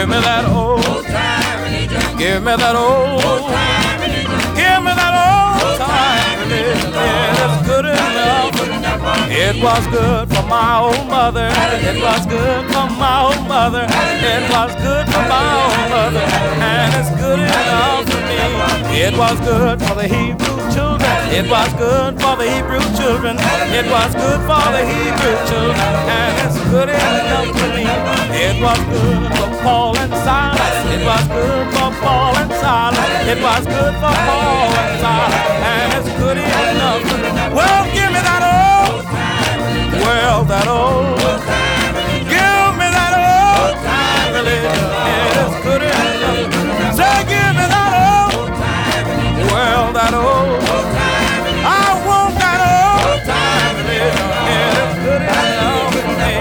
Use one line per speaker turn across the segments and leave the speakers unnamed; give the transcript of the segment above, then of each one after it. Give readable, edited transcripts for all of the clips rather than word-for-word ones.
Give me that old time religion. Give me that old time religion. Give me that old time religion. Yeah, it's good enough. It was good for my old mother. It was good for my old mother. It was good for my old mother. And it's good enough for me. It was good for the Hebrew children. It was good for the Hebrew children. It was good for the Hebrew children. And it's good enough for me. It was good for Paul and Silas. It was good for Paul and Silas. It was good for Paul and Silas. And it's good enough for me. Well, give me that old. Well, that old. Give me that old time religion. It is good enough. Say, give me that old. Well, that old. I want that old time religion. It is good enough for me.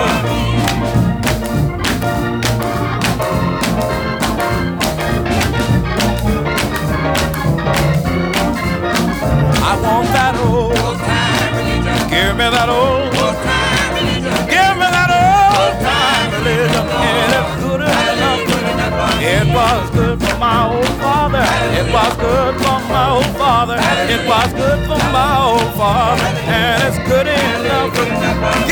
I want that old time religion. Give me that old time religion. Give me that old time religion. It is good enough. It was good for my old father. It was good for my old father. It was good for my old father. And it's good enough.